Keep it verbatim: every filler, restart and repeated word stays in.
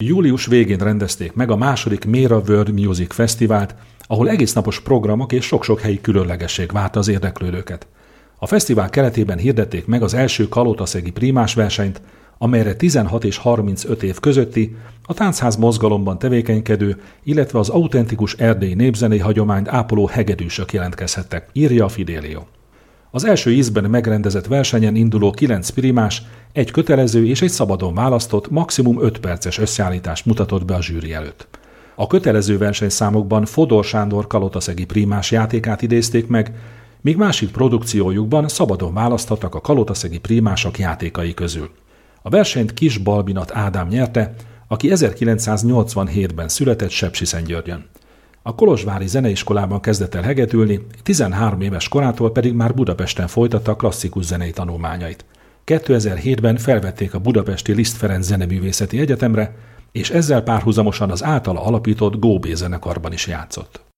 Július végén rendezték meg a második Mera World Music Fesztivált, ahol egésznapos programok és sok-sok helyi különlegesség várta az érdeklődőket. A fesztivál keretében hirdették meg az első kalotaszegi prímás versenyt, amelyre tizenhat és harmincöt év közötti, a táncház mozgalomban tevékenykedő, illetve az autentikus erdélyi népzenei hagyományt ápoló hegedűsök jelentkezhettek, írja a Fidelio. Az első ízben megrendezett versenyen induló kilenc prímás egy kötelező és egy szabadon választott, maximum öt perces összeállítást mutatott be a zsűri előtt. A kötelező versenyszámokban Fodor Sándor kalotaszegi prímás játékát idézték meg, míg másik produkciójukban szabadon választhattak a kalotaszegi prímások játékai közül. A versenyt Kis Balbinat Ádám nyerte, aki ezerkilencszáznyolcvanhétben született Sepsiszentgyörgyön. A kolozsvári zeneiskolában kezdett el hegedülni, tizenhárom éves korától pedig már Budapesten folytatta a klasszikus zenei tanulmányait. kétezer-hétben felvették a budapesti Liszt Ferenc Zeneművészeti Egyetemre, és ezzel párhuzamosan az általa alapított Góbé zenekarban is játszott.